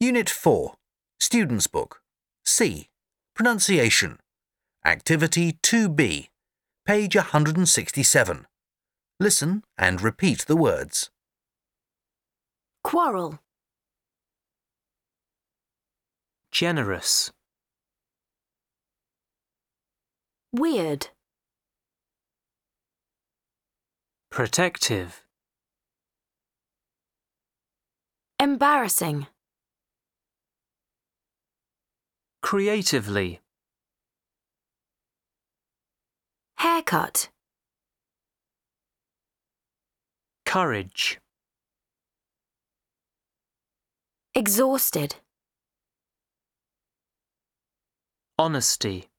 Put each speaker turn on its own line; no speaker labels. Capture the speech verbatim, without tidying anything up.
Unit four, Student's Book. C. Pronunciation. Activity two B, page one hundred sixty-seven. Listen and repeat the words.
Quarrel,
Generous.
weird,
Protective.
embarrassing,
Creatively.
haircut,
Courage.
exhausted,
Honesty.